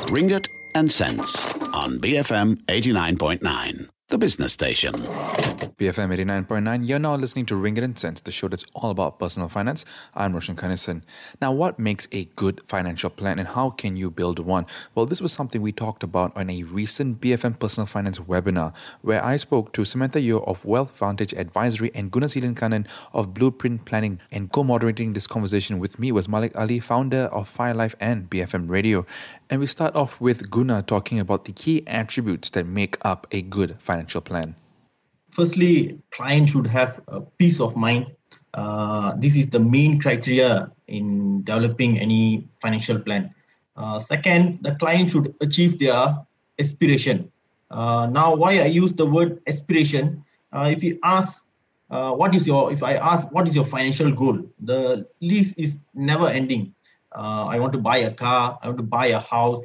Ringgit and Cents on BFM 89.9, the business station. BFM 89.9, you're now listening to Ringgit and Cents, the show that's all about personal finance. I'm Roshan Kanesan. Now, what makes a good financial plan and how can you build one? Well, this was something we talked about on a recent BFM Personal Finance webinar, where I spoke to Samantha Yeo of Wealth Vantage Advisory and Gunasilan Kannan of Blueprint Planning. And co-moderating this conversation with me was Malik Ali, founder of Fire Life and BFM Radio. And we start off with Guna talking about the key attributes that make up a good financial plan. Firstly, client should have a peace of mind. This is the main criteria in developing any financial plan. Second, the client should achieve their aspiration. Now, why I use the word aspiration? If I ask what is your financial goal, the list is never ending. I want to buy a car. I want to buy a house.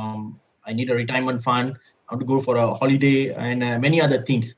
I need a retirement fund. I want to go for a holiday and many other things.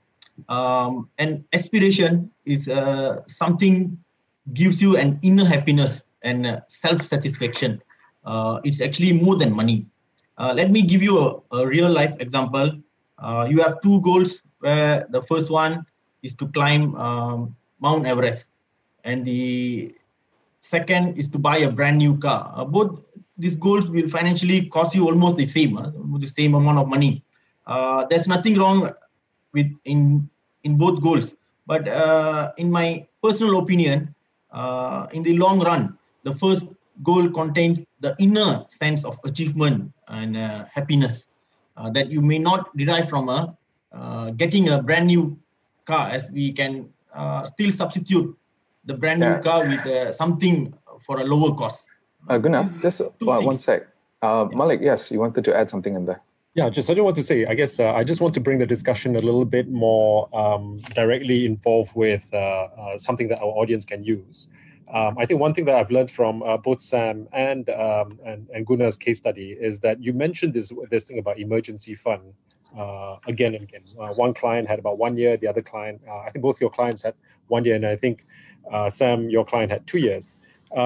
And aspiration is something gives you an inner happiness and self-satisfaction. It's actually more than money. Let me give you a real life example. You have two goals where the first one is to climb Mount Everest and the second is to buy a brand new car. Both these goals will financially cost you almost the same amount of money. There's nothing wrong with in both goals, but in my personal opinion, in the long run, the first goal contains the inner sense of achievement and happiness that you may not derive from getting a brand new car, as we can still substitute the brand new car with something for a lower cost. Gunnar, just one sec. Malik, yes, you wanted to add something in there. Yeah, I just want to say, I guess I just want to bring the discussion a little bit more directly involved with something that our audience can use. I think one thing that I've learned from both Sam and Gunnar's case study is that you mentioned this thing about emergency fund again and again. One client had about 1 year, the other client, I think both your clients had 1 year, and I think Sam, your client had 2 years.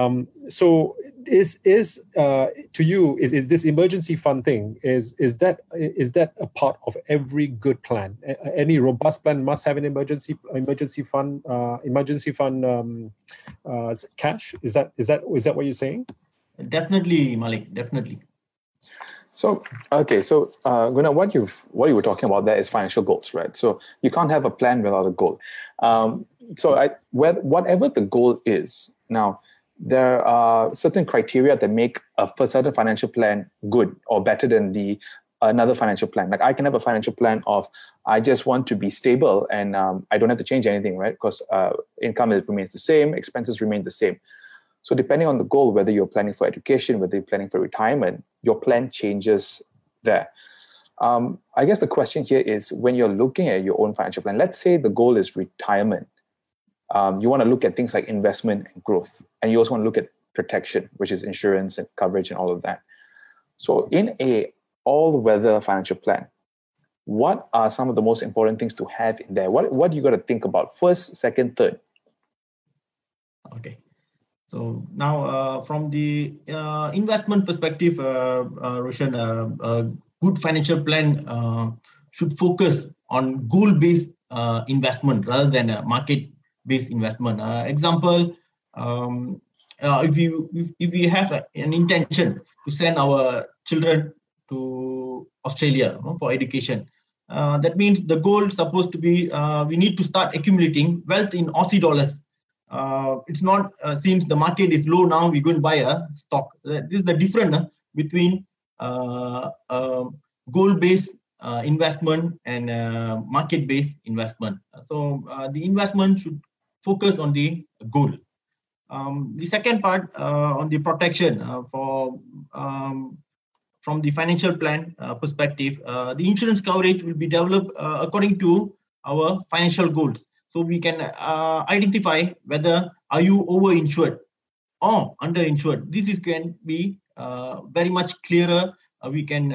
So is to you, is this emergency fund thing, is that a part of every good plan? Any robust plan must have an emergency fund cash. Is that what you're saying? Definitely, Malik, definitely. So Gunnar, what you were talking about there is financial goals, right? So you can't have a plan without a goal. Whatever the goal is now, there are certain criteria that make a certain financial plan good or better than another financial plan. Like I can have a financial plan of I just want to be stable and I don't have to change anything, right? Because income remains the same, expenses remain the same. So depending on the goal, whether you're planning for education, whether you're planning for retirement, your plan changes there. I guess the question here is when you're looking at your own financial plan, let's say the goal is retirement. You want to look at things like investment and growth. And you also want to look at protection, which is insurance and coverage and all of that. So in a all-weather financial plan, what are some of the most important things to have in there? What do you got to think about first, second, third? Okay. So now from the investment perspective, Roshan, a good financial plan should focus on goal-based investment rather than a market-based investment. Example, if we have an intention to send our children to Australia for education, that means the goal is supposed to be we need to start accumulating wealth in Aussie dollars. It's not since the market is low now we're going to buy a stock. This is the difference between goal-based investment and market-based investment. So the investment should focus on the goal. The second part on the protection from the financial plan perspective, the insurance coverage will be developed according to our financial goals. So we can identify whether are you over-insured or under-insured. This can be very much clearer. We can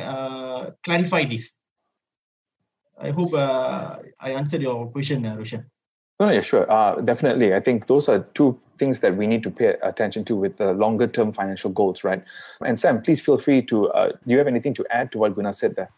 clarify this. I hope I answered your question, Roshan. No, yeah, sure. Definitely. I think those are two things that we need to pay attention to with the longer term financial goals, right? And Sam, please feel free to, do you have anything to add to what Gunnar said there?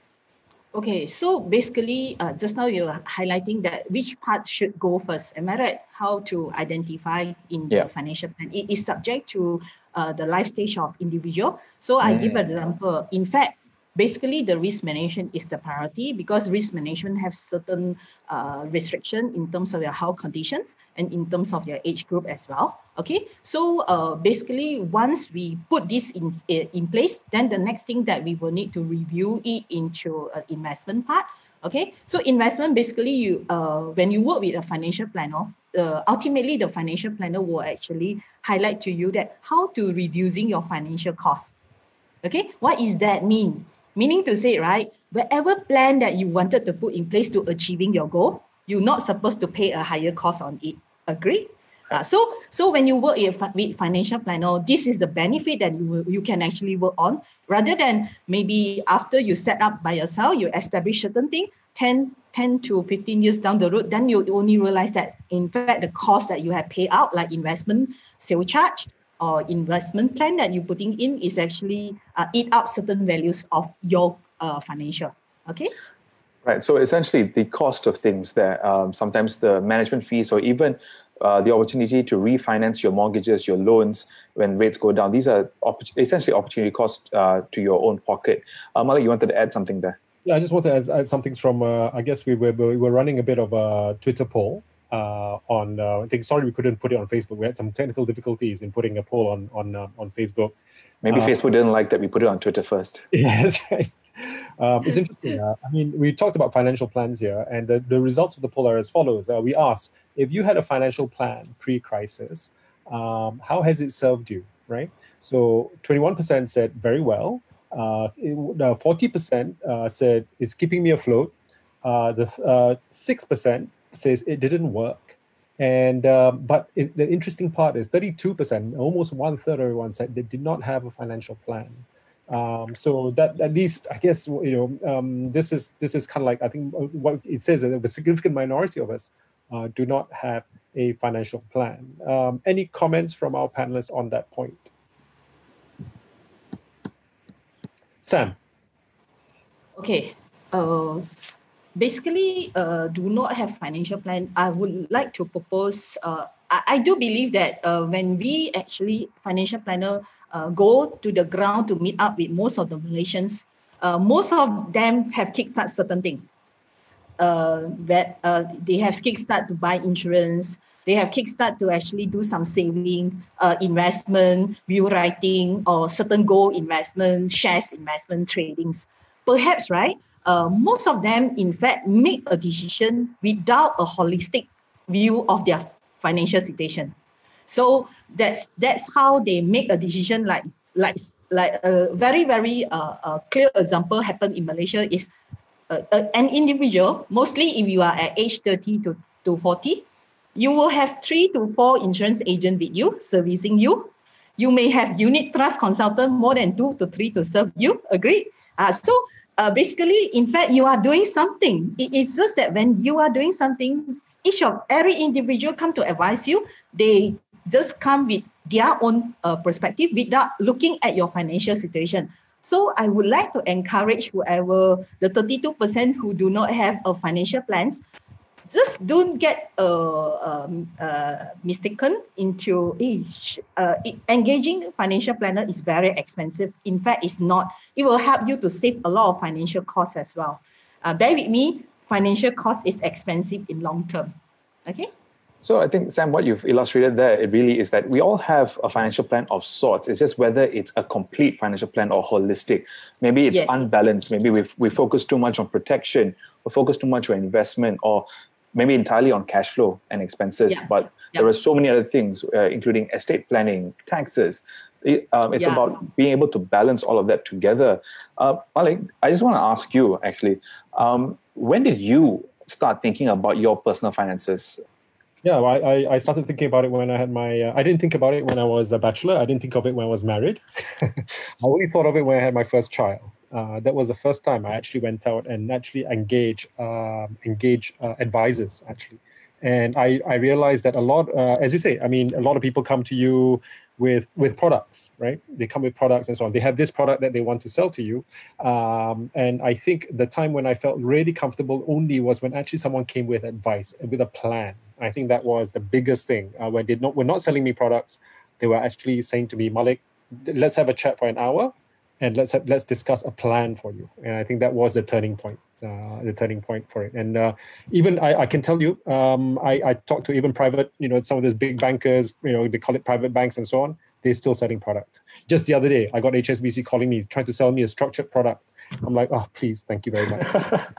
Okay, so basically, just now you're highlighting that which part should go first. Am I right? How to identify in the financial plan? It is subject to the life stage of individual. So I give an example. In fact, basically the risk management is the priority because risk management has certain restriction in terms of your health conditions and in terms of your age group as well. Okay, so basically once we put this in place, then the next thing that we will need to review it into an investment part. Okay, so investment basically you when you work with a financial planner, ultimately the financial planner will actually highlight to you that how to reducing your financial costs. Okay, what does that mean? Meaning to say, right, whatever plan that you wanted to put in place to achieving your goal, you're not supposed to pay a higher cost on it. Agree? So when you work with financial planner, this is the benefit that you can actually work on, rather than maybe after you set up by yourself, you establish certain thing, 10 to 15 years down the road, then you only realize that in fact the cost that you have paid out, like investment sale charge or investment plan that you're putting in, is actually eat up certain values of your financial. Okay. Right. So essentially the cost of things there, sometimes the management fees or even the opportunity to refinance your mortgages, your loans when rates go down. These are essentially opportunity costs to your own pocket. Malik, you wanted to add something there? Yeah, I just want to add something from, I guess we were running a bit of a Twitter poll on, I think, sorry, we couldn't put it on Facebook. We had some technical difficulties in putting a poll on Facebook. Maybe Facebook didn't like that we put it on Twitter first. Yeah, that's right. It's interesting. I mean, we talked about financial plans here, and the results of the poll are as follows. We asked, if you had a financial plan pre-crisis, how has it served you, right? So 21% said very well. 40% said it's keeping me afloat. The 6% says it didn't work. And but the interesting part is 32%, almost 1/3 of everyone said they did not have a financial plan. So that at least, I guess, this is kind of like, I think what it says that a significant minority of us do not have a financial plan. Any comments from our panelists on that point? Sam. Okay. Basically, do not have financial plan. I would like to propose, I do believe that when we actually, financial planner, go to the ground to meet up with most of the Malaysians, most of them have kickstart certain things. They have kickstart to buy insurance. They have kickstart to actually do some saving, investment, will writing, or certain goal investment, shares investment, tradings. Perhaps, right? Most of them, in fact, make a decision without a holistic view of their financial situation. So that's how they make a decision. Like a very clear example happened in Malaysia is an individual. Mostly, if you are at age 30 to 40, you will have 3 to 4 insurance agents with you servicing you. You may have unit trust consultant more than 2 to 3 to serve you. Agree? Basically, in fact, you are doing something. It's just that when you are doing something, every individual come to advise you. They just come with their own perspective without looking at your financial situation. So I would like to encourage whoever, the 32% who do not have a financial plans, just don't get mistaken into engaging financial planner is very expensive. In fact, it's not. It will help you to save a lot of financial costs as well. Bear with me, financial cost is expensive in long term. Okay? So I think, Sam, what you've illustrated there, it really is that we all have a financial plan of sorts. It's just whether it's a complete financial plan or holistic. Maybe it's unbalanced. Maybe we focus too much on protection, or focus too much on investment, or maybe entirely on cash flow and expenses. But there are so many other things, including estate planning, taxes. It's about being able to balance all of that together. Malik, I just want to ask you, actually, when did you start thinking about your personal finances? Yeah, well, I started thinking about it when I had my... I didn't think about it when I was a bachelor. I didn't think of it when I was married. I only thought of it when I had my first child. That was the first time I actually went out and actually engage advisors, actually. And I realized that a lot, as you say, I mean, a lot of people come to you with products, right? They come with products and so on. They have this product that they want to sell to you. And I think the time when I felt really comfortable only was when actually someone came with advice, with a plan. I think that was the biggest thing. When they were not selling me products, they were actually saying to me, Malik, let's have a chat for an hour and let's discuss a plan for you. And I think that was the turning point. For it. And even I can tell you, I talked to even private, some of these big bankers, they call it private banks and so on. They're still selling product. Just the other day, I got HSBC calling me, trying to sell me a structured product. I'm like, oh, please, thank you very much.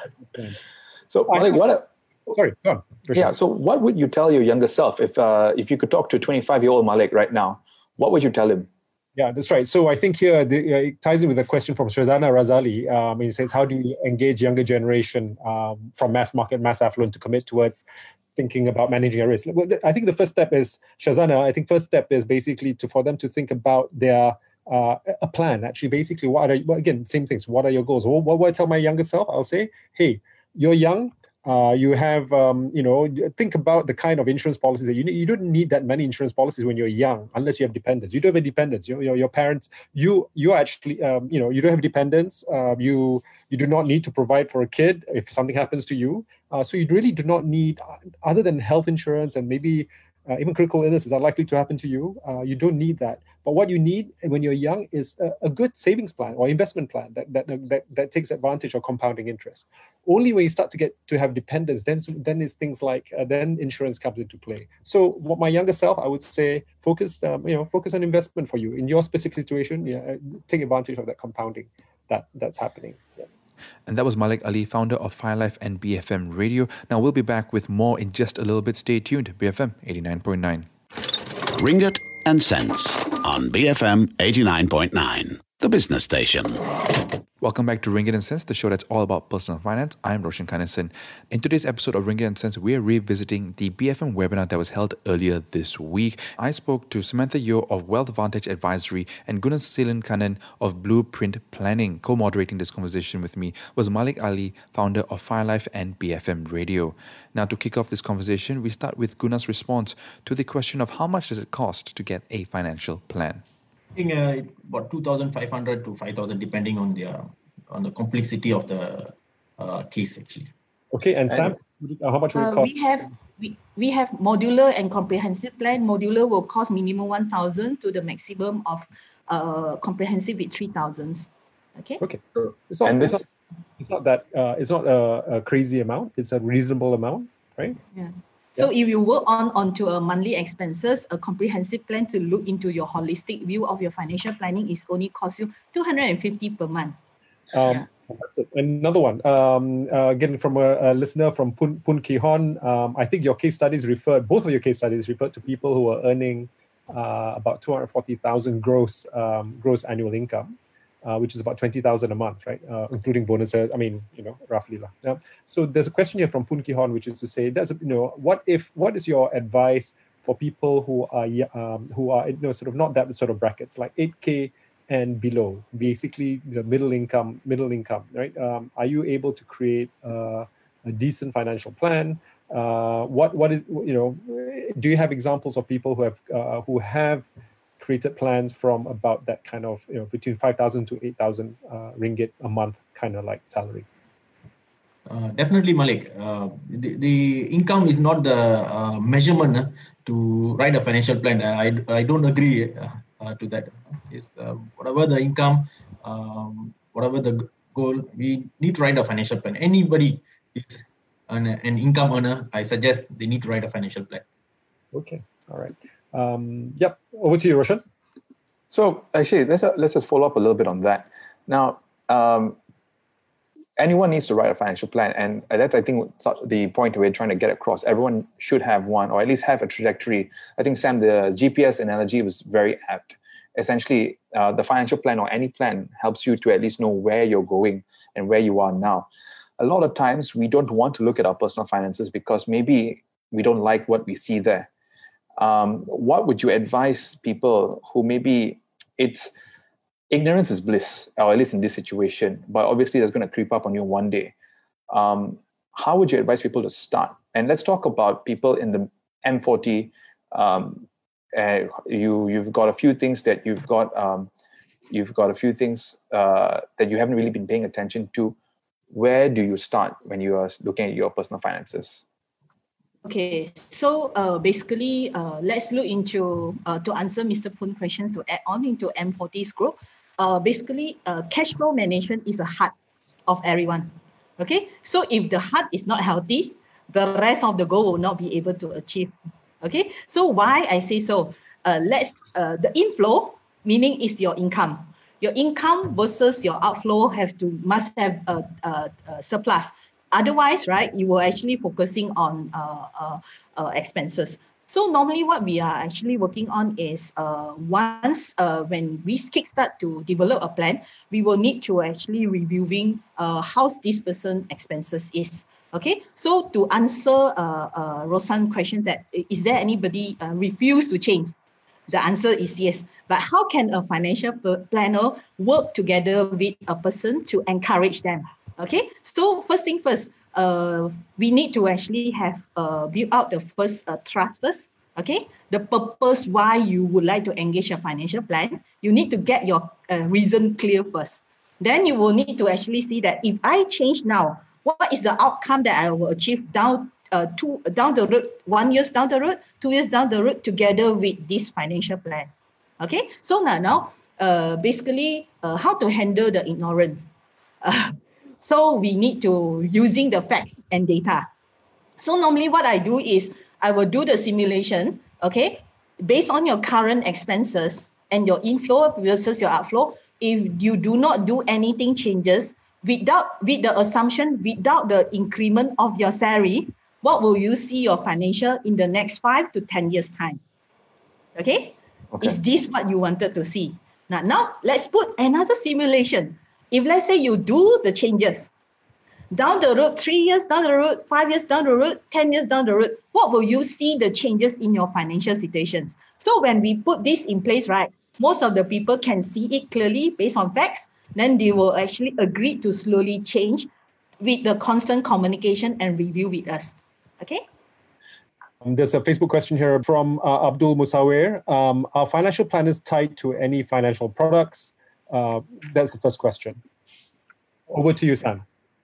So, Malik, sorry, go on. Yeah. So, what would you tell your younger self if you could talk to a 25-year-old Malik right now? What would you tell him? Yeah, that's right. So I think here it ties in with a question from Shazana Razali. He says, how do you engage younger generation from mass market, mass affluent to commit towards thinking about managing a risk? Well, I think the first step is, Shazana, basically for them to think about their a plan. Actually, basically, again, same things. What are your goals? What would I tell my younger self? I'll say, hey, you're young. You have, think about the kind of insurance policies that you need. You don't need that many insurance policies when you're young, unless you have dependents. You don't have dependents. Your parents, you actually, you don't have dependents. You do not need to provide for a kid if something happens to you. So you really do not need, other than health insurance and maybe even critical illnesses are likely to happen to you. You don't need that. But what you need when you're young is a good savings plan or investment plan that takes advantage of compounding interest. Only when you start to get to have dependence, then is things like then insurance comes into play. So, what my younger self, I would say, focus on investment for you in your specific situation. Take advantage of that compounding that's happening. Yeah. And that was Malik Ali, founder of FireLife and BFM Radio. Now we'll be back with more in just a little bit. Stay tuned. BFM 89.9. Ringgit and Cents on BFM 89.9, the business station. Welcome back to Ringgit and Cents, the show that's all about personal finance. I'm Roshan Kanesan. In today's episode of Ringgit and Cents, we're revisiting the BFM webinar that was held earlier this week. I spoke to Samantha Yeo of Wealth Vantage Advisory and Gunasilan Kannan of Blueprint Planning. Co-moderating this conversation with me was Malik Ali, founder of FireLife and BFM Radio. Now, to kick off this conversation, we start with Guna's response to the question of how much does it cost to get a financial plan. I think about 2,500 to 5,000, depending on the complexity of the case, actually. Okay, and Sam, how much will it cost? We have modular and comprehensive plan. Modular will cost minimum 1,000 to the maximum of comprehensive with 3,000. Okay. Okay. So it's not a crazy amount. It's a reasonable amount, right? Yeah. So if you work onto a monthly expenses, a comprehensive plan to look into your holistic view of your financial planning is only cost you 250 per month. Fantastic. Another one, again from a listener from Pun Kihon. I think both of your case studies referred to people who are earning about 240,000 gross annual income. Which is about 20,000 a month, right? Including bonuses. I mean, roughly. So there's a question here from Pun Kihon, which is to say, what is your advice for people who are sort of not that sort of brackets, like 8K and below, basically middle income, right? Are you able to create a decent financial plan? What is do you have examples of people who have created plans from about that kind of between 5,000 to 8,000 ringgit a month kind of like salary? Definitely, Malik. The income is not the measurement to write a financial plan. I don't agree to that. It's whatever the income, whatever the goal, we need to write a financial plan. Anybody is an income earner, I suggest they need to write a financial plan. Okay, all right. Yep, over to you, Roshan. So actually, let's just follow up a little bit on that. Now, anyone needs to write a financial plan, and that's, I think, the point we're trying to get across. Everyone should have one, or at least have a trajectory. I think, Sam, the GPS analogy was very apt. Essentially, the financial plan or any plan helps you to at least know where you're going and where you are now. A lot of times, we don't want to look at our personal finances because maybe we don't like what we see there. What would you advise people who maybe ignorance is bliss, or at least in this situation, but obviously that's going to creep up on you one day. How would you advise people to start And let's talk about people in the M40. You've got a few things that you've got a few things that you haven't really been paying attention to. Where do you start when you are looking at your personal finances? Okay, so basically, let's look into to answer Mr. Poon's questions, to add on into M40's group. Basically, cash flow management is a heart of everyone. Okay, so if the heart is not healthy, the rest of the goal will not be able to achieve. Okay, so why I say so? The inflow, meaning is your income. Your income versus your outflow must have a surplus. Otherwise, right, you were actually focusing on expenses. So normally what we are actually working on is once when we kickstart to develop a plan, we will need to actually reviewing how's this person expenses is. Okay, so to answer Rosan's question that is there anybody refuse to change? The answer is yes. But how can a financial planner work together with a person to encourage them? Okay, so first thing first, we need to actually have build out the first trust first. Okay, the purpose why you would like to engage a financial plan, you need to get your reason clear first. Then you will need to actually see that if I change now, what is the outcome that I will achieve down the road, 1 year down the road, 2 years down the road, together with this financial plan. Okay, so now basically how to handle the ignorance. So we need to using the facts and data. So normally what I do is I will do the simulation, okay, based on your current expenses and your inflow versus your outflow. If you do not do anything changes with the assumption, without the increment of your salary, what will you see your financial in the next 5 to 10 years time? Okay? Is this what you wanted to see? Now let's put another simulation. If let's say you do the changes, down the road, 3 years down the road, 5 years down the road, 10 years down the road, what will you see the changes in your financial situations? So when we put this in place, right, most of the people can see it clearly based on facts, then they will actually agree to slowly change with the constant communication and review with us. Okay? There's a Facebook question here from Abdul Musawir. Are financial planners tied to any financial products? That's the first question. Over to you, Sam.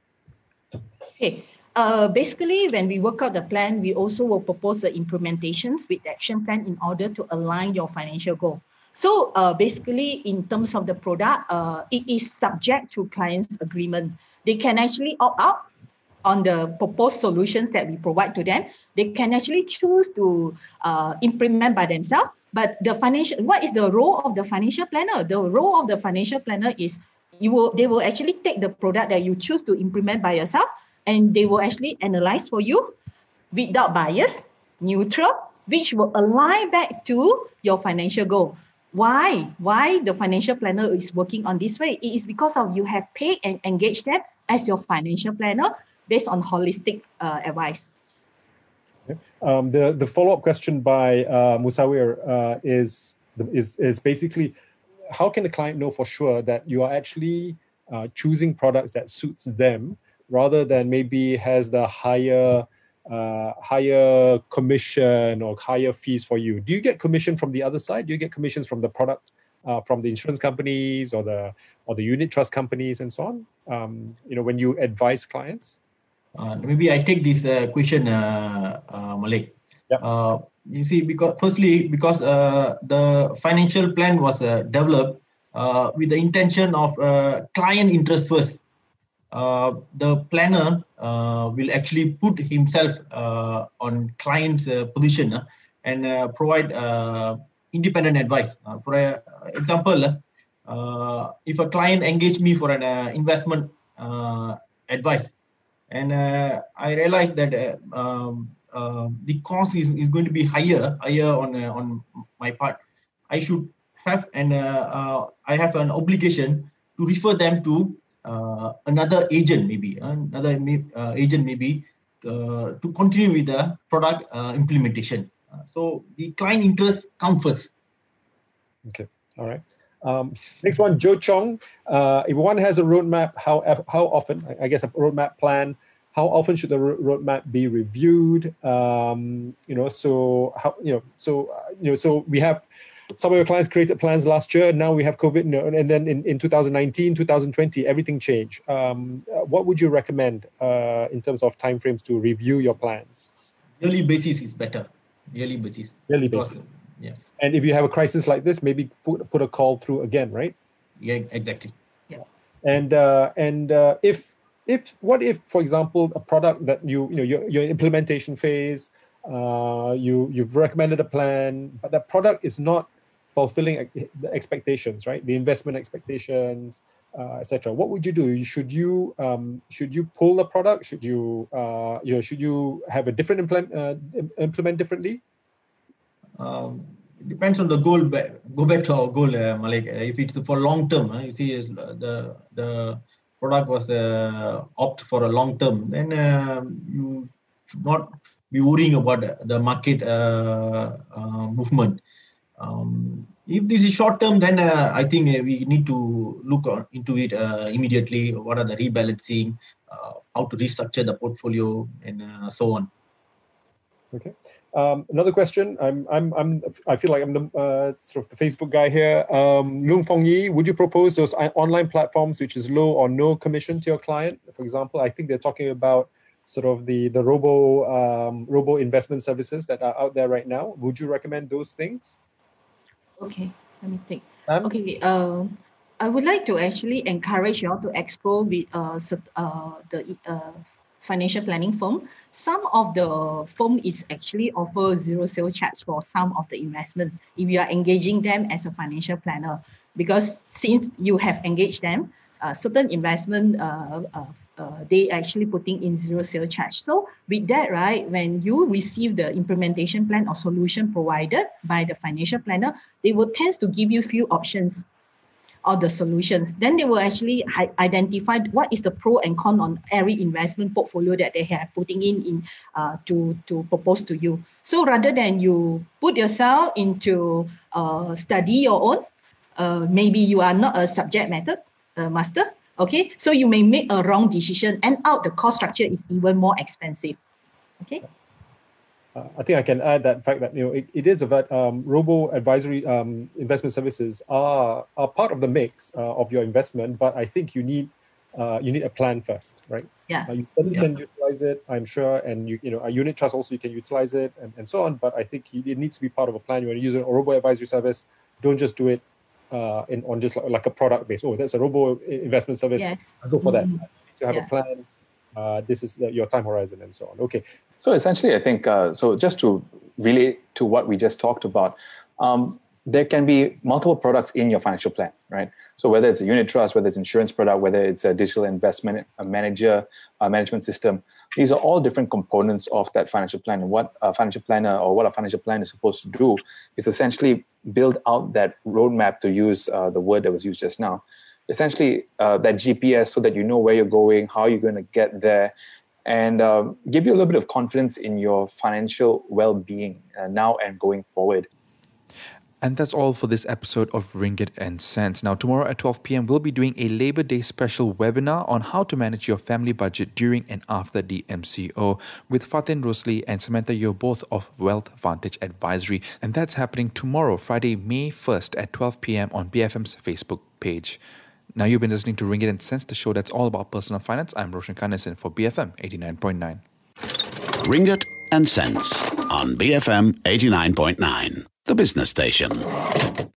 Okay. Basically, when we work out the plan, we also will propose the implementations with the action plan in order to align your financial goal. So basically, in terms of the product, it is subject to client's agreement. They can actually opt out on the proposed solutions that we provide to them. They can actually choose to implement by themselves. But what is the role of the financial planner? The role of the financial planner is they will actually take the product that you choose to implement by yourself, and they will actually analyze for you without bias, neutral, which will align back to your financial goal. Why the financial planner is working on this way? It is because of you have paid and engaged them as your financial planner based on holistic advice. The follow-up question by Musawir is basically, how can the client know for sure that you are actually choosing products that suits them rather than maybe has the higher commission or higher fees for you? Do you get commission from the other side? Do you get commissions from the product, from the insurance companies or the unit trust companies and so on? When you advise clients? Maybe I take this question, Malik. Yep. You see, because the financial plan was developed with the intention of client interest first. The planner will actually put himself on client's position and provide independent advice. For example, if a client engaged me for an investment advice, and I realized that the cost is going to be higher on my part, I should have I have an obligation to refer them to another agent, maybe to continue with the product implementation. So the client interest comes first. Okay, all right. Next one, Joe Chong. If one has a roadmap, how often, I guess a roadmap plan, How often should the roadmap be reviewed? So we have some of your clients created plans last year. Now we have COVID, and then in 2019, 2020, everything changed. What would you recommend in terms of timeframes to review your plans? Yearly basis is better. Yearly basis. Yes. And if you have a crisis like this, maybe put a call through again, right? Yeah, exactly. Yeah. And what if, for example, a product that your implementation phase, you've recommended a plan, but that product is not fulfilling the expectations, right? The investment expectations, etc. What would you do? Should you pull the product? Should you have a different implement differently? It depends on the goal. Go back to our goal, Malik. If it's for long term, you see, the product was opt for a long term, then you should not be worrying about the market movement. If this is short term, then I think we need to look into it immediately. What are the rebalancing, how to restructure the portfolio, and so on. Okay. Another question. I feel like I'm the sort of the Facebook guy here. Loong Fong Yi, would you propose those online platforms which is low or no commission to your client? For example, I think they're talking about sort of the robo investment services that are out there right now. Would you recommend those things? Okay, let me think. I would like to actually encourage you all to explore with the financial planning firm. Some of the firm is actually offer zero sale charge for some of the investment if you are engaging them as a financial planner, because since you have engaged them, certain investment they actually putting in zero sale charge. So with that, right, when you receive the implementation plan or solution provided by the financial planner, they will tend to give you few options of the solutions. Then they will actually identify what is the pro and con on every investment portfolio that they have putting in to propose to you. So rather than you put yourself into study your own, maybe you are not a subject matter master. Okay, so you may make a wrong decision and the cost structure is even more expensive. Okay. I think I can add that fact that it is about robo advisory investment services are part of the mix of your investment, but I think you need a plan first, right? Yeah. You can utilize it, I'm sure, and a unit trust also you can utilize it and so on. But I think it needs to be part of a plan. You want to use a robo advisory service, don't just do it on just like a product base. Oh, that's a robo investment service. Yes. I'll go for that. You need to have a plan. This is your time horizon and so on. Okay. So essentially, I think, so just to relate to what we just talked about, there can be multiple products in your financial plan, right? So whether it's a unit trust, whether it's insurance product, whether it's a digital investment, a management system, these are all different components of that financial plan. And what a financial planner or what a financial plan is supposed to do is essentially build out that roadmap, to use the word that was used just now. Essentially, that GPS, so that you know where you're going, how you're going to get there, and give you a little bit of confidence in your financial well-being now and going forward. And that's all for this episode of Ringgit and Cents. Now, tomorrow at 12 p.m, we'll be doing a Labor Day special webinar on how to manage your family budget during and after the MCO with Fatin Rosli and Samantha Yeo, both of Wealth Vantage Advisory. And that's happening tomorrow, Friday, May 1st at 12 p.m. on BFM's Facebook page. Now, you've been listening to Ringgit and Cents, the show that's all about personal finance. I'm Roshan Kanesan for BFM 89.9. Ringgit and Cents on BFM 89.9, the business station.